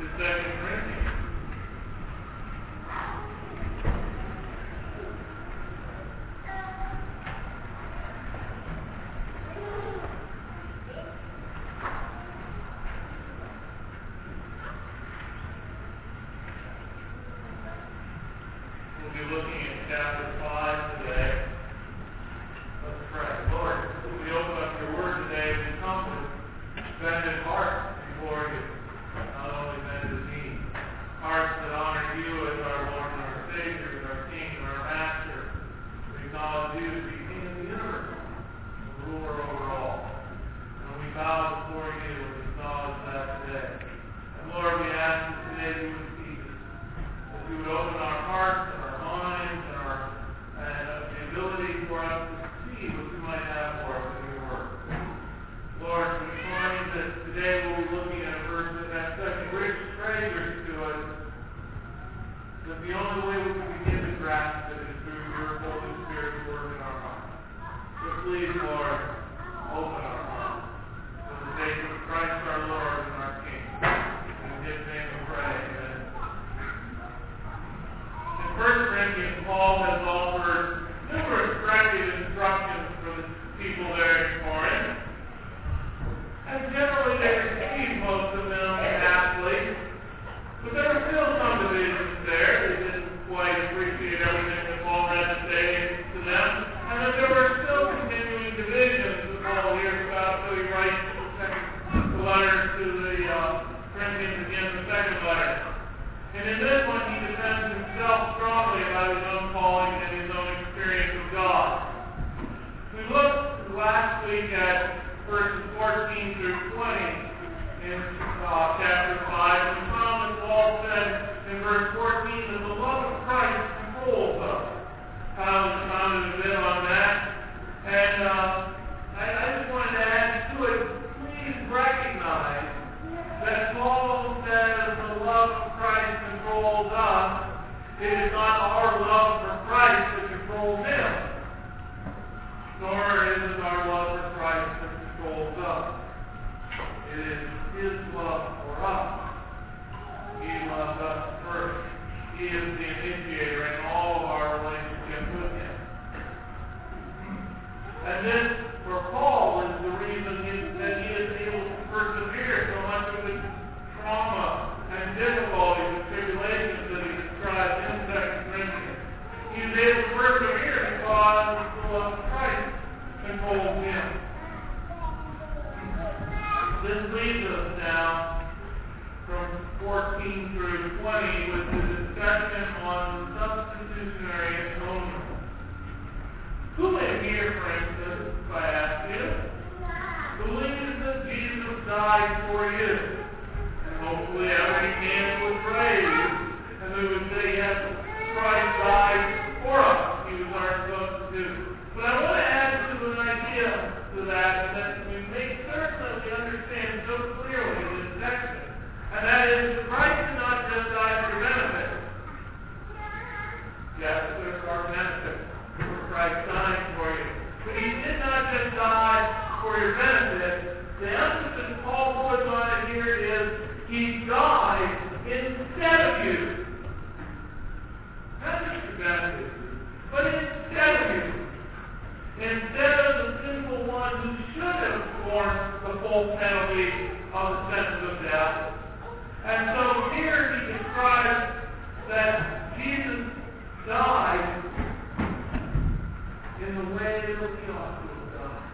Second Corinthians. We'll be looking at chapter 5 today. Let's pray. Lord, as we open up your word today, we come with bended hearts before you. Not only bended knees. Hearts that honor you as our Lord and our Savior, as our King and our Master. We acknowledge you as the King of the universe, the ruler over all. And we bow before you and acknowledge that today. And Lord, we ask that today you would teach us, that you would open our hearts and our minds and the ability for us to see what you might have for us in your word. Lord, we find that today we'll be looking at a verse that has such rich treasures to it, that the only way we can begin to grasp it is through your Holy Spirit's work in our hearts. So please, Lord, open our hearts for the sake of Christ our Lord and our King. In his name we pray, amen. In 1 Corinthians, Paul has offered numerous corrective instructions for the people there in Corinth. And generally they received most of them aptly. But there were still some divisions there. They didn't quite appreciate everything that Paul had to say to them. And that there were still continuing divisions that Paul hears about, so he writes the letter to the Corinthians again, the second letter. And in this one he defends himself strongly about his own calling and his own experience of God. We looked last week at verses 14 through 20 in chapter 5. We found that Paul said in verse 14 that the love of Christ controls us. Kyle has commented a bit on that. And I just wanted to add to it, please recognize that Paul says the love of Christ controls us. It is not our love for Christ that controls him, nor is it our love for Christ that controls us. It is his love for us. He loved us first. He is the initiator in all of our relationship with him. And this, for Paul, is the reason that he is able to persevere so much of the trauma and difficulties and tribulations that he describes in 2 Corinthians. He is able to persevere because the love of Christ controls him. This leads us now from 14 through 20 with the discussion on substitutionary atonement. Who in here, for instance, if I ask you, believes that Jesus died for you? And hopefully every hand would raise, and we would say, yes, Christ died for us. He was our substitute. But I want to add to an idea to that we make certain that we understand so clearly in this section. And that is, Christ did not just die for your benefit. Yes, there are benefits for Christ dying for you. But he did not just die for your benefit. The emphasis Paul puts on it here is he died instead of you. Not just your benefit, but instead of you. Instead of the sinful one who should have borne the full penalty of the sentence of death. And so here he describes that Jesus died in the way that he ought to have died.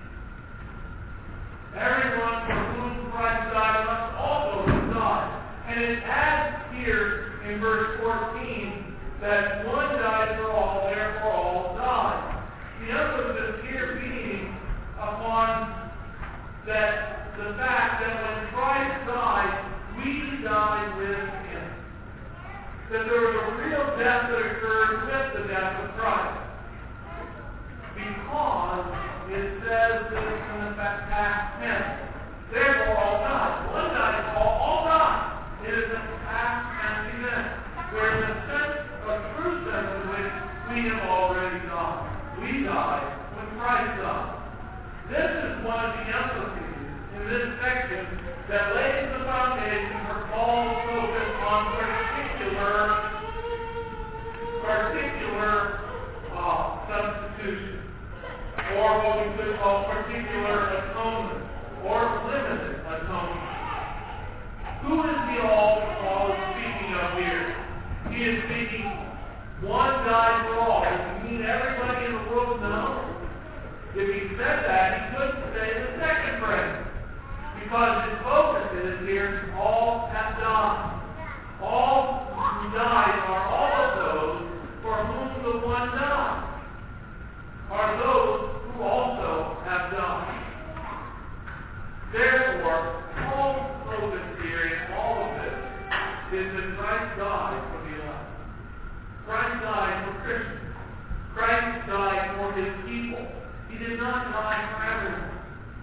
Everyone for whom Christ died must also have died. And it adds here in verse 14 that one died for all, therefore all died. The emphasis here being upon that the fact that when Christ died, we died with him. That there was a real death that occurred with the death of Christ. Because it says this in the past tense. Therefore all died. One died, all died. It is a past tense event. Where in the sense, a true sense in which we have already died. We died when Christ died. This is one of the emphases in this section that lays the foundation for Paul's or what we could call particular atonement, or limited atonement. Who is the all Paul is speaking of here? He is speaking one died for all. Does he mean everybody in the world? No. If he said that, he couldn't say the second phrase. Because his focus is here, all have died. All who died are all of those for whom the one died, are those who also have died. Therefore, Paul's focus here in all of this is that Christ died for the elect. Christ died for Christians. Christ died for his people. He did not die for everyone.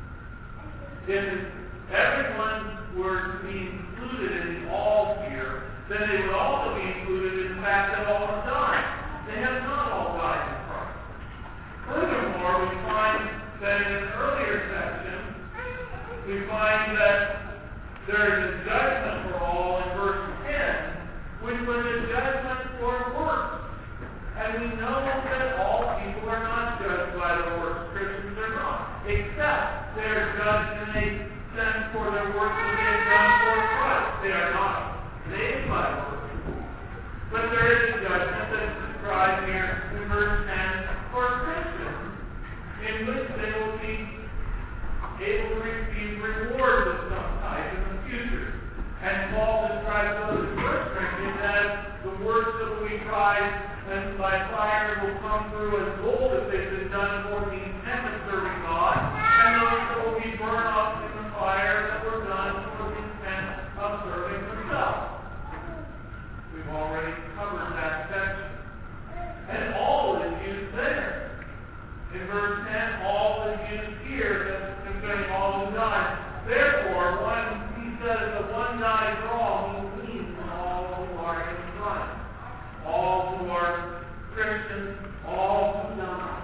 If everyone were to be included in the all here, then they would also be included in the fact that all have died. They have not all died in Christ. Furthermore, we find that in an earlier section, we find that there is a judgment for all in verse 10, which was a judgment for works. And we know that all people are not judged by their works. Christians are not. Except they are judged in a sense for their works that they have done for Christ. They are not saved by works. But there is a judgment that is described here in verse 10 for Christians, in which they will be able to receive rewards of some type in the future. And Paul describes those in 1 Corinthians as the works that will be tried and by fire will come through as gold if they've been done for the intent of serving God, and those that will be burned up in the fire that were done for the intent of serving themselves. We've already covered that section. And all is used there. In verse 10, all is used here concerning all who died. Therefore, he says that one died for all, he means all who are in Christ. All who are Christians, all who die.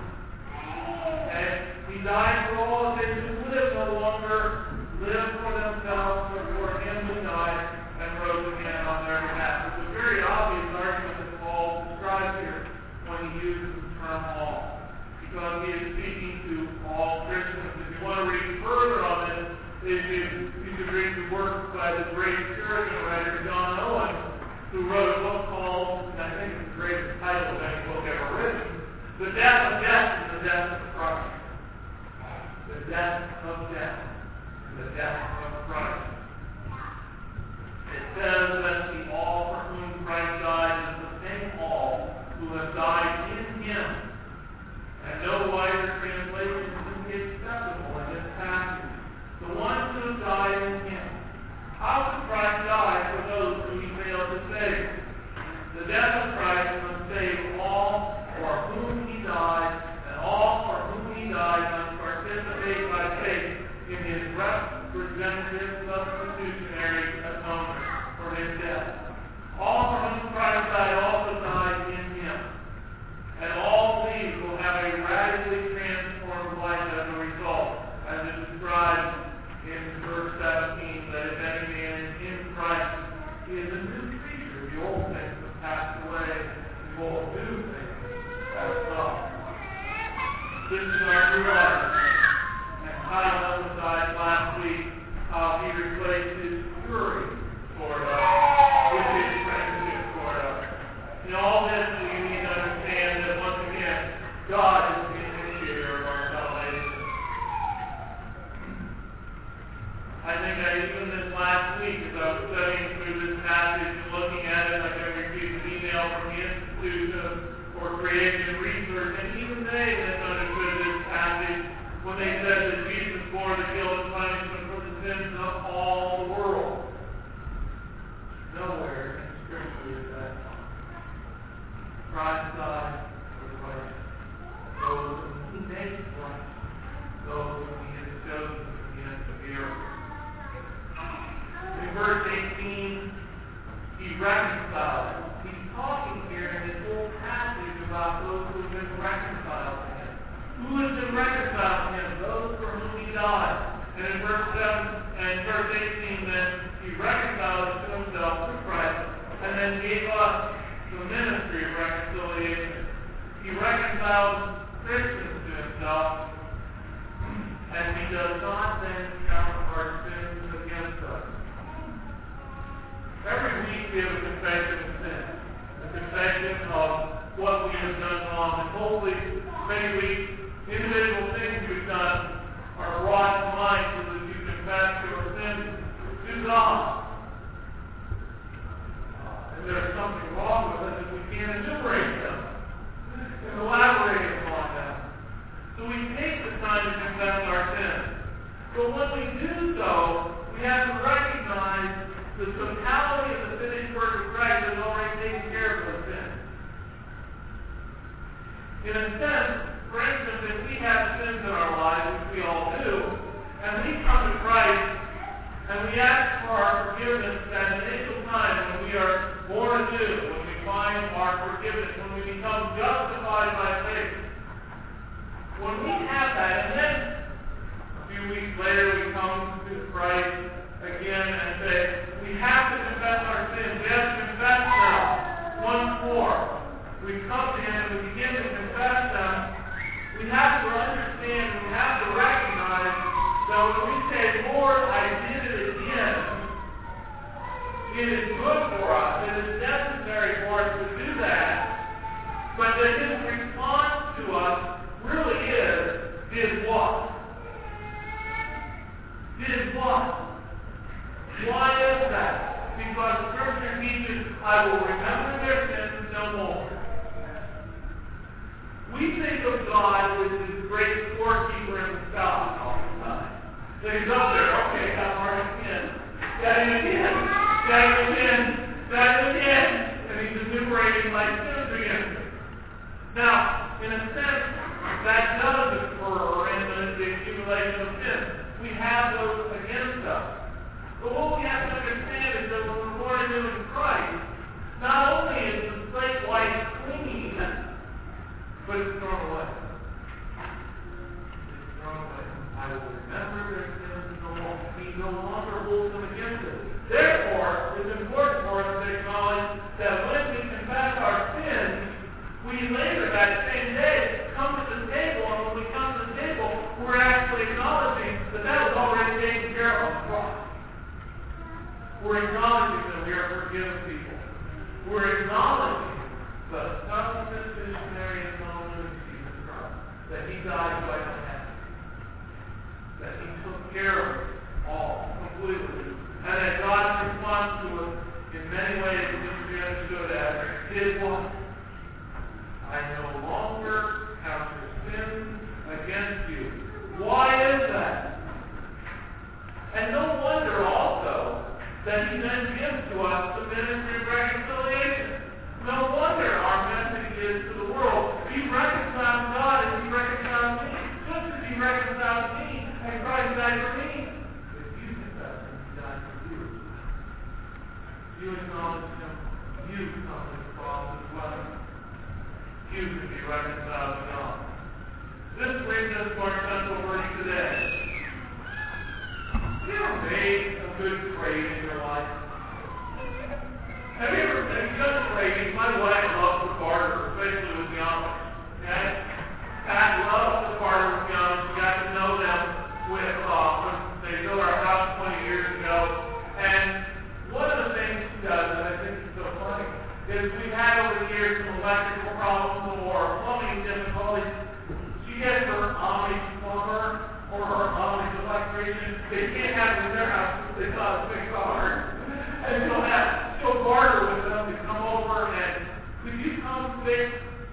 And he died for all they who live no longer live for themselves, but for him who died and rose again on their behalf. It's a very obvious argument that Paul describes here when he uses the term all, because he is speaking to all Christians. If you want to read further on this, you should read the work by the great Puritan writer John Owen, who wrote a book called, and I think it's the greatest title of any book ever written, The Death of Death and the Death of Christ. The Death of Death and the Death of Christ. It says that the all for whom Christ died is the same all who have died in him. And no wider translation can be acceptable in this passage. The ones who have died in him. How could Christ die for those who he failed to save? The death of Christ must save all for whom he died, and all for whom he died must participate by faith in his representative substitutionary atonement for his death. All for whom Christ died also died in him. And all these will have a radically transformed life as a result, as it describes in verse 17, that if any man is in Christ, he is a new creature. The old things have passed away, behold, new things have come. This is our new life. And Kyle emphasized last week how he replaced his fury toward us with his friendship toward us. In all this, we need to understand that once again, God is the initiator of our salvation. I think that even this last week, as I was studying through this passage and looking at it, like I received an email from the Institute for Creation Research, and even they misunderstood this passage when they said that Jesus bore the guilt and punishment for the sins of all the world. Nowhere in Scripture is that taught. Christ died for the righteous, those whom he makes right, those whom he has chosen from the ends of the earth. In verse 18, he reconciles. He's talking here in this whole passage about those who have been reconciled to him. Who has been reconciled to him? Those for whom he died. And in verse 18, then he reconciled us to himself through Christ, and then gave us the ministry of reconciliation. He reconciled Christians to himself and He does not then count our sins against us. Every week we have a confession of sin, a confession of what we have done wrong, and hopefully many weeks, individual things we've done are brought to mind so that you confess your sins to God. And there's something wrong with us if we can't enumerate them and elaborate upon them. So we take the time to confess our sins. But when we do so, we have to recognize the totality of the finished work of Christ has already taken care of those sins. In a sense, for instance, if we have sins in our lives, which we all do, and we come to Christ and we ask for our forgiveness at an initial time when we are born anew, when we find our forgiveness, when we become justified by faith. When we have that, and then a few weeks later we come to Christ again and say, we have to confess our sins. We have to confess them once more. We come to Him and we begin to confess them. We have to understand, we have to recognize that when we say, Lord, I did it again, it is good for us, it is necessary for us to do that, but that His response to us really is, did what? Did what? Why is that? Because Scripture teaches, I will remember their sins no more. We think of God as this great scorekeeper in the sky all the time. So He's up there, okay, got marked again. Got him again. Got him again. Got him again. And He's enumerating my sins again. Now, in a sense, that does occur in the accumulation of sins. We have those against us. But what we have to understand is that when we're born anew in Christ, not only is the slate white clean, but it's thrown away. It's thrown away. I will remember their sins no more. He no longer holds them against us. Therefore, it's important for us to acknowledge that when we confess our sins, we later that same day come to the table, and when we come to the table, we're actually acknowledging that that was already taken care of on the cross. We're acknowledging that we are forgiven people. We're acknowledging the substitutionary atonement of Jesus Christ, that He died by the head, that He took care of it all completely, and that God's response to us in many ways can be understood as did what? I no longer count your sins against you. Why is that? And no wonder also that He then gives to us the ministry of reconciliation. No wonder our message is to the world, be reconciled to God and be reconciled to me. Just as He reconciled to me and Christ died for me. If you confess Him, He died for you. You acknowledge Him, you come to the cross as well. You can be reconciled to God. This brings us to our central verse today. Have you ever made a good trade in your life? Have you done trading? My wife loves to barter, especially with the Amish. Okay? Pat loves to barter with the Amish. We got to know them when they built our house 20 years ago. And one of the things she does, and I think is so funny, is we've had over the years some electrical problems or plumbing difficulties. She gets her Amish plumber or her Amish electrician. They can't have it in their house because they thought it's big hard. And she'll barter with them to come over and could you come fix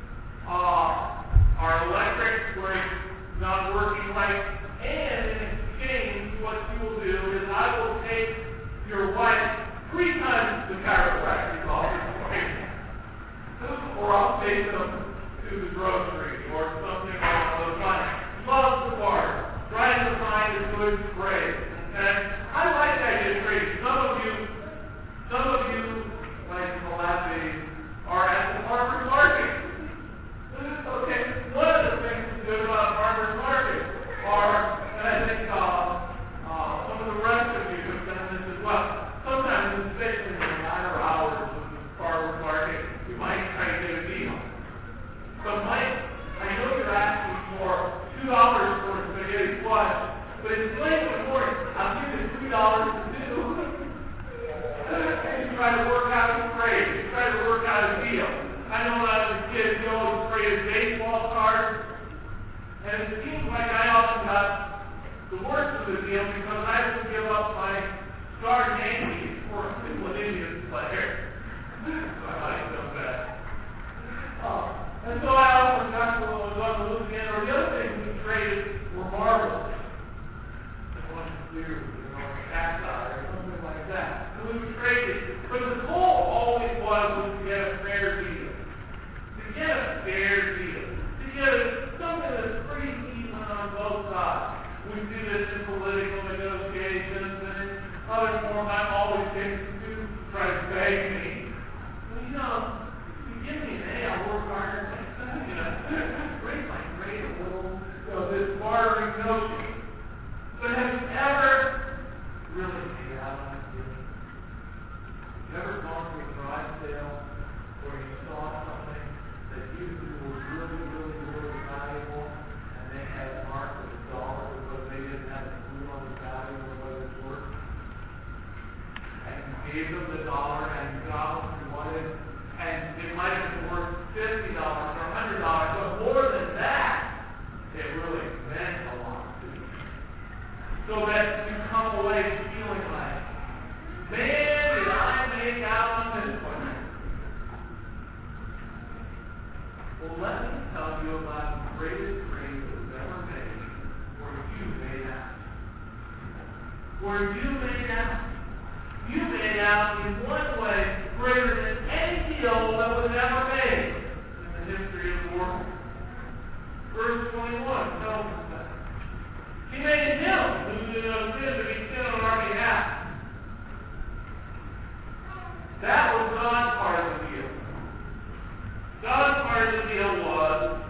our electric where it's not working right? And in exchange, what she will do is I will take your wife 3 times the chiropractic office for you. Or I'll take them to the grocery or something along those lines. Loves the barter. Tries to find a good trade. Okay? I like that idea of trading. Some of you, like Malapi, are at the farmer's market. Okay, one of the things that's good about farmer's market are, and I think some of the rest of you have done this as well. Sometimes, especially in the latter hours of the farmer's market, you might try to get a deal. But Mike, I know you're asking for $2 for a spaghetti flush. what to do. And you try to work out a trade. You try to work out a deal. I know when I was a kid, we always traded baseball cards. And it seems like I often got the worst of the deal because I would give up my star Yankees for a Cleveland Indians player. So I like them best. And so I often got to what was on the loose end, or the other things we traded were marbles. One clear, cacti or something like that. And we would trade it. But the goal always was to get a fair deal. To get a fair deal. To get something that's pretty even on both sides. We do this in political negotiations and in other forms. I'm always getting to try to beg me. Well, you know, if you give me an A, I'll work harder next time. You know, raise my grade a little. So this bartering notion. But have you ever really paid out on a deal? Have you ever gone to a garage sale where you saw something that you knew was really, really, really valuable, and they had a mark of $1 because they didn't have a clue on the value of what it's worth? And you gave them the $1 and you got what you wanted, and it might have been worth $50 or $100, but more than that, it really meant a lot to you. So that you come away feeling like, man, did I make out on this one? Well, let me tell you about the greatest trade that was ever made, where you made out. Where you made out. You made out in one way greater than any deal that was ever made in the history of the world. Verse 21 tells us that. He made him who knew no sin to be sin on our behalf. That was God's part of the deal. God's part of the deal was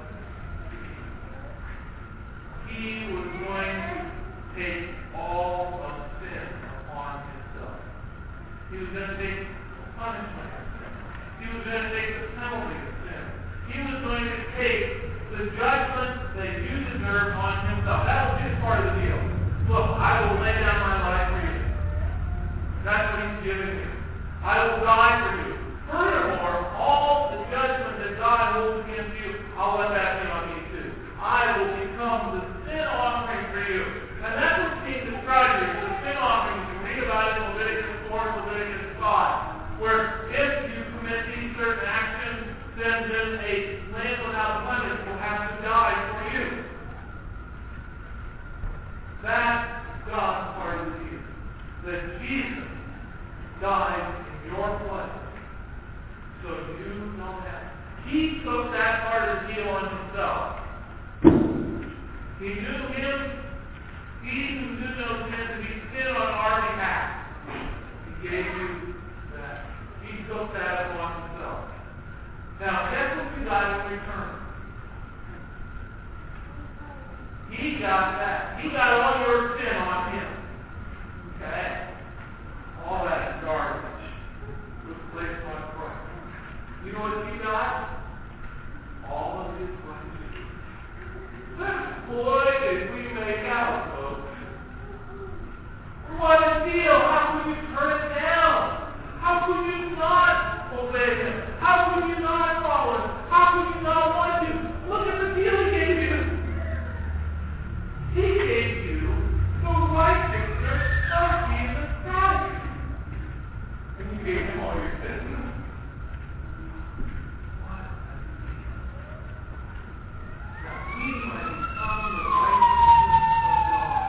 he was going to take all of sin upon himself. He was going to take the punishment of sin. He was going to take the penalty of sin. He was going to take the judgment that you deserve on himself. That was his part of the deal. Look, I will lay down my life for you. That's what he's giving you. I will die for you. Furthermore, all the judgment that God holds against you, I'll let that be on me too. I will become the sin offering for you. And that's what Steve describes here, the sin offering. You can read about it in Leviticus 4 and Leviticus 5, where if you commit these certain actions, then a lamb without blemish will have to die for you. That's God's part of the deal. That Jesus died in your place. So you don't have. He took that part of the deal on himself. He knew him. He who knew no sin to be sin on our behalf. He gave you that. He took that upon himself. Now, guess what you got in return? He got that. He got all your sin on him. Okay? All that garbage was placed on Christ. You know what he got? All of his righteousness. Boy, did we make out, folks. What a deal! How could you turn it down? How could you not obey him? How could you not follow him? How could you not want to? Look at the deal he gave you. He gave you the righteousness of Jesus Christ. And you gave him all your sins. What? Now we might become the righteousness of God.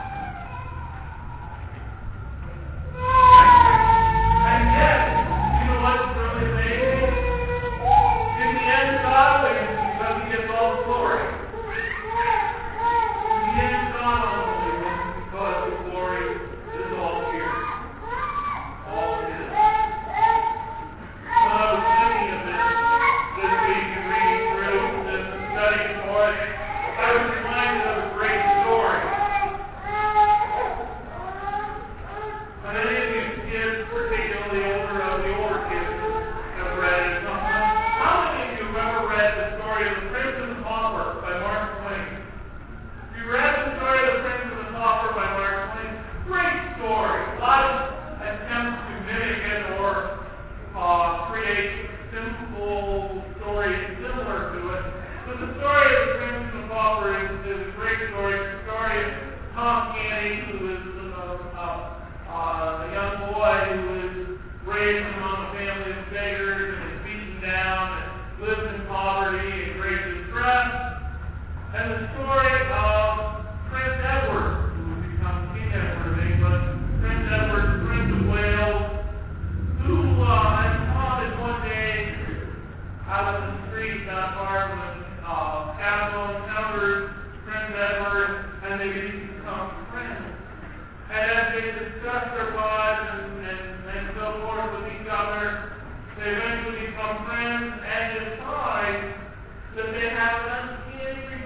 And yet, you know what's really amazing? If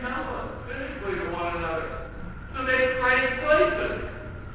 zealous physically to one another. So they trade places.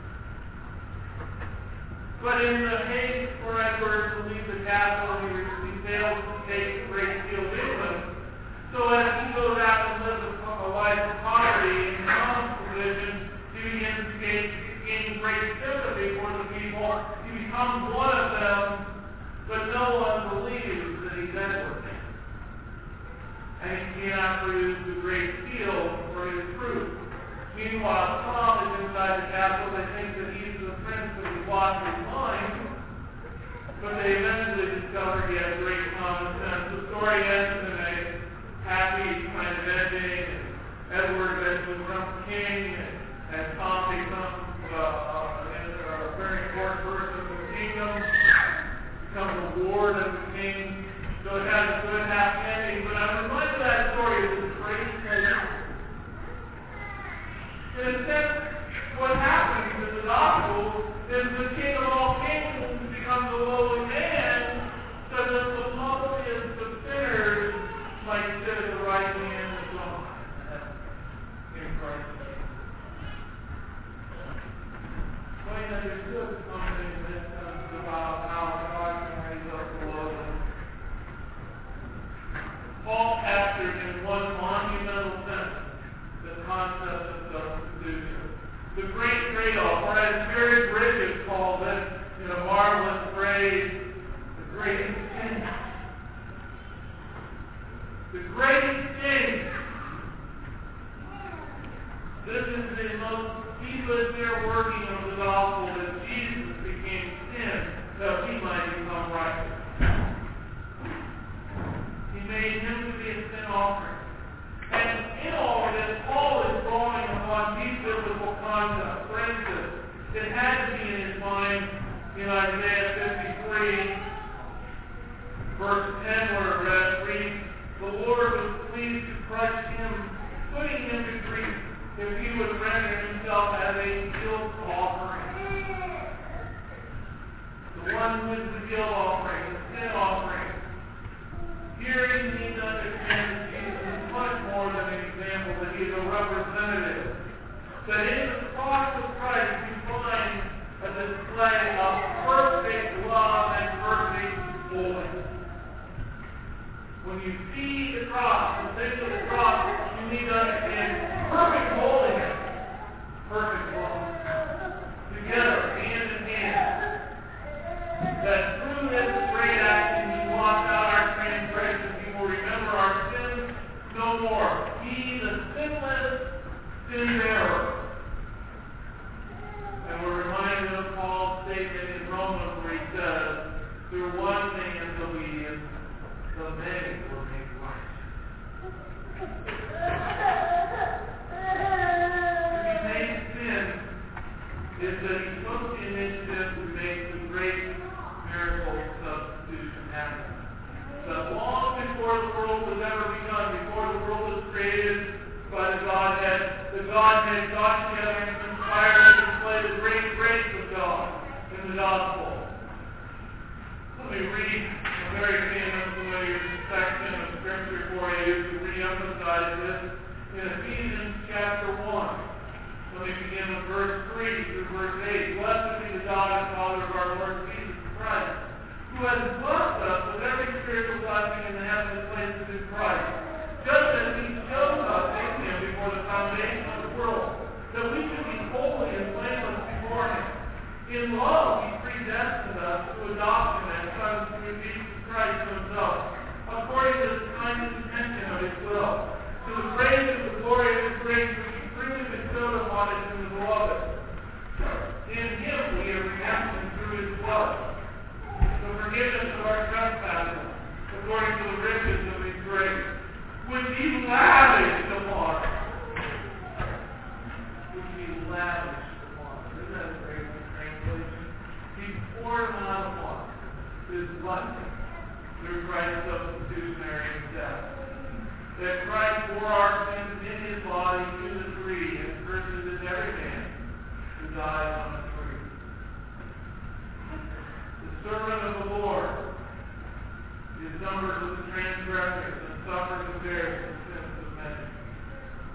But in the haste for Edward to leave the castle, he fails to take a great deal with him. So as he goes out and lives a life of poverty in Tom's position, he begins to gain great sympathy for the people. He becomes one of them, but no one believes that he's Edward. And he cannot produce a great field for his fruit. Meanwhile, Tom is inside the castle. They think that he's the prince that he lost his mind, but they eventually discover he has great common sense. The story ends in a happy kind of ending. Edward eventually becomes king, and Tom becomes a very important person of the kingdom, becomes a ward of the king. So it has a good happy ending. But I'm reminded of that story of this great treasure. In a sense, what happens in the gospel is the king of all kings becomes a lowly man, so that the lowliest of sinners might sit at the right hand of God in Christ. Quite understood something that comes about how God can raise up the lowly. Paul captured in one monumental sense the concept of substitution. The great trade-off, or as Jerry Bridges calls it, in a marvelous phrase, the great exchange. The great exchange. This is the most deepest inner working of the gospel, that Jesus became sin that we might become righteous. He made him to be a sin offering. And in all of this, Paul is drawing upon these biblical concepts. For instance, it had to be in his mind in Isaiah 53, verse 10, where it reads, "The Lord was pleased to crush him, putting him to grief, if he would render himself as a guilt offering." The one who is the guilt offering, the sin offering. Here you need to understand that Jesus is much more than an example, that he is a representative. That in the cross of Christ you find a display of perfect love and perfect holiness. When you see the cross, the things of the cross, you need to understand perfect holiness, perfect love. Together, hand in hand. That through this great action he blots out our transgressions. He will remember our sins no more. He, the sinless, sin-bearer. And we're reminded of Paul's statement in Romans where he says, through one man's obedience, the many were made righteous. To be made sin is that he took the initiative to make the great miracle substitution happen. That long before the world was ever begun, before the world was created by the Godhead got together and conspired to display the great grace of God in the gospel. Let me read a very famous familiar section of Scripture for you to re-emphasize this in Ephesians chapter 1. Let me begin with verse 3 through verse 8. Blessed be the God and Father of our Lord Jesus Christ, who has blessed us with every spiritual blessing in the heavenly places in Christ, just as he chose us in him before the foundation of the world, that we should be holy and blameless before him. In love he predestined us to adoption as sons through Jesus Christ himself, according to the kind intention of his will, to the praise and the glory of his grace which he freely bestowed upon us in the beloved. In him we have redemption through his blood, the forgiveness of our trespasses, according to the riches of his grace, which he lavished upon us. Which he lavished upon us. Isn't that a great translation? He poured them out upon us, his blessing, through Christ's substitutionary death. That Christ bore our sins in his body to the degree and purchases every man who dies on the tree. The servant of the Lord is numbered with the transgressors and suffers and bears the sins of many.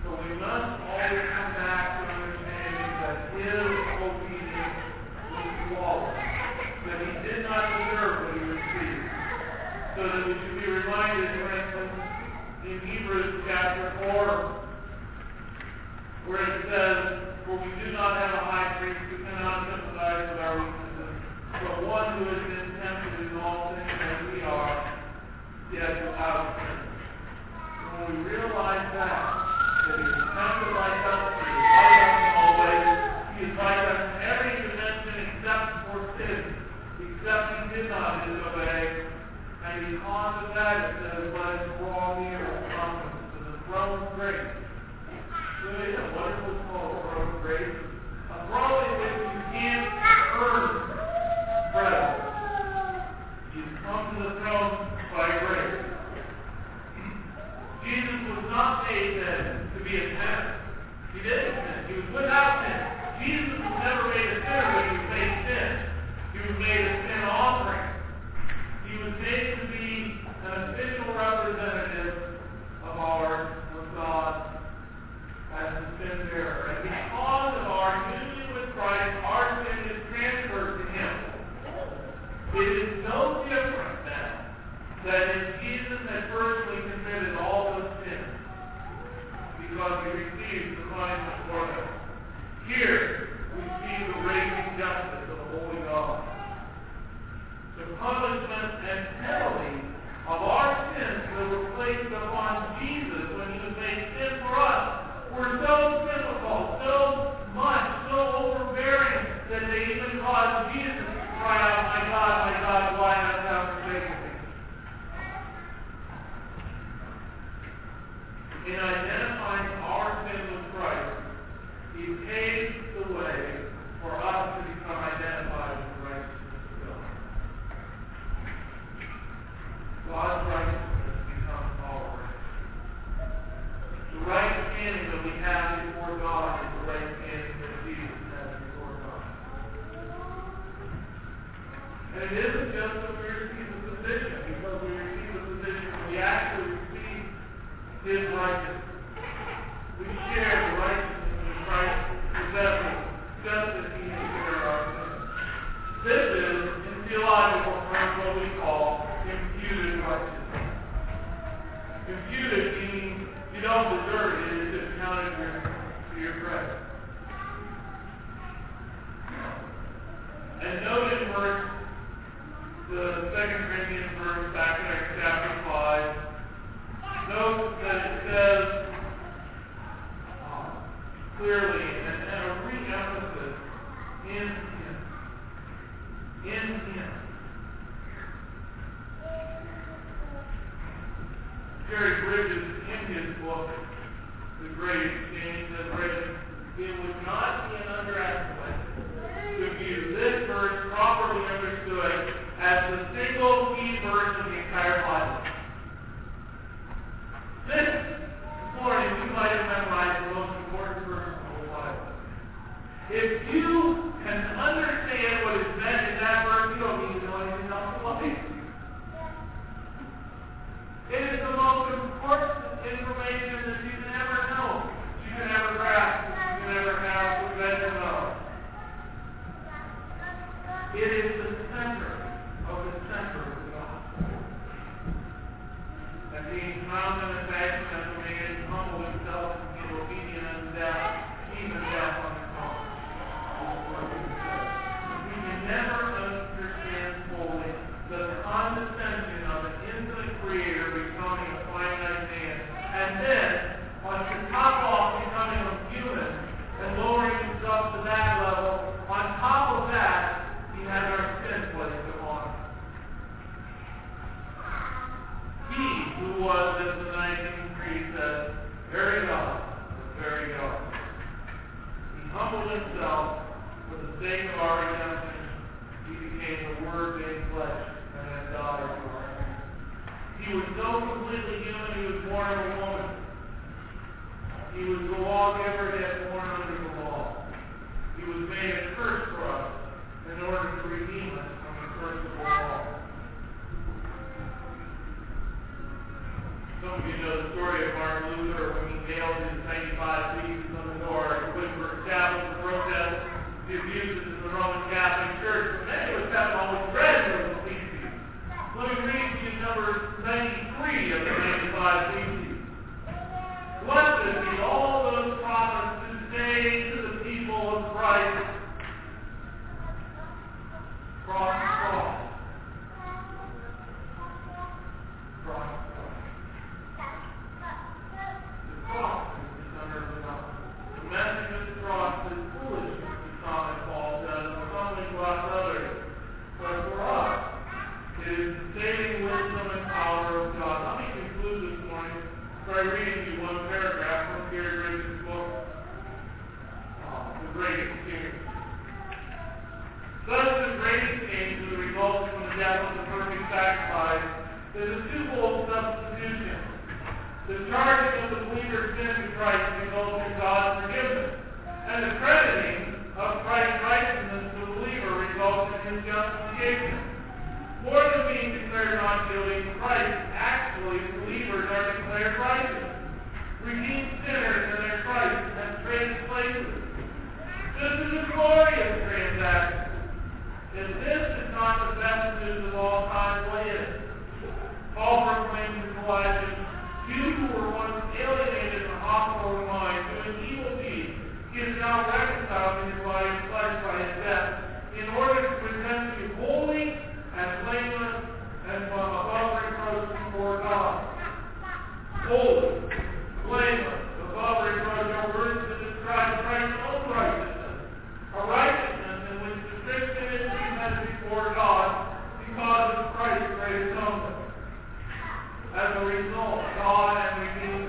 So we must always come back to understanding that his obedience was flawless, that he did not deserve what he received. So that we should be reminded, for instance, in Hebrews chapter 4, where it says, "For we do not have a high priest who cannot sympathize with our weaknesses, but one who has been tempted in all things as we are, yet without sin." And when we realize that he is tempted like us, he is like us in all ways, he is like us in every dimension except for sin, except he did not disobey. And because of that, it says, "Let us draw near with confidence to the throne of grace." So what is what's called a throne of grace? A throne in which you can't earn presence. You come to the throne by grace. Jesus was not made then to be a sinner. He didn't sin. He was without sin. Jesus was never made a sinner, but he was made sin. He was made a sin offering. He was made to be an official representative of ours with God as the sin bearer. And because of our union with Christ, our sin is transferred to him. It is no different now than if Jesus had personally committed all those sins, because he received the punishment for them. Here, we see the raging justice of the holy God. The punishment and penalty of our sins that were placed upon Jesus when he was made sin for us were so difficult, so much, so overbearing, that they even caused Jesus to cry out, my God, why hast thou forsaken me?" In identifying our sin with Christ, he paved the way for us to become identified with the righteousness of God. God's righteousness becomes our righteousness. The right standing that we have before God is the right standing that Jesus has before God. And it isn't just that we receive the position, because we receive the position, we actually receive his righteousness. We share the righteousness that Christ possesses, just as he has shared our sins. This is, in theological terms, what we call imputed righteousness. Imputed meaning you don't deserve it, it's just counted to your credit. And note in the 2 Corinthians verse back in Acts chapter 5, note that it says clearly, and a re-emphasis, in him. In him. Jerry Bridges, in his book, The Great Exchange, has written, "It would not be an underestimate to view this verse properly understood as the single key verse of the entire Bible." This morning, you might have memorized the most important verse of the whole Bible. If you can understand what is meant in that verse, you don't need to know anything else about it. It is the most important information that you can ever know, you can ever grasp, you can ever have possession of. It is the center of the gospel. And being found in a fashion as a man humbled himself and became obedient unto death, even death on the cross. We can never understand fully the condescension of an infinite creator becoming a finite man, and then, on top off becoming a human and lowering himself to that level, on top of that, he had our sin placed upon him. He who was, as the 19th Creed says, very God, was very God. He humbled himself for the sake of our redemption. He became the Word made flesh and has died for our sins. He was so completely human, he was born of a woman. He was the lawgiver, yet born under the law. He was made a curse for us in order to redeem us from the curse of the law. So Most of you know the story of Martin Luther when he nailed his 95 theses on the door of Wittenberg Chapel to protest the abuses in the Roman Catholic Church. But many of us haven't always read those theses. Let me read to you number 93 of the 95 theses. Blessed be all those prophets who say to the people of Christ, cross, cross. Cross, cross. The cross is the center of the gospel. The message of the cross is foolishness, as Thomas Paul says, for some may bless others. But for us, it is the saving wisdom and power of God. Let me conclude this morning by reading you one paragraph from Gary Grace's book, The Great Exchange. Thus, the great exchange is the result from the death of the perfect sacrifice is a twofold substitution. The charging of the believer's sin to Christ results in God's forgiveness, and the crediting of Christ's righteousness to the believer results in his justification. More than being declared not guilty in Christ, actually believers are declared righteous, redeemed sinners in their Christ, and traded places. This is a glorious transaction. If this is not the best news of all time, what is? Paul proclaims in Colossians, you who were once alienated and hostile in mind, doing evil deeds, he is now reconciled in his body of flesh by his death, in order to present you holy and blameless and above reproach before God. Holy, blameless, above reproach are words to describe Christ's own righteousness, a righteousness in which the Christian is presented before God because of Christ's great atonement. As a result, God and redeemed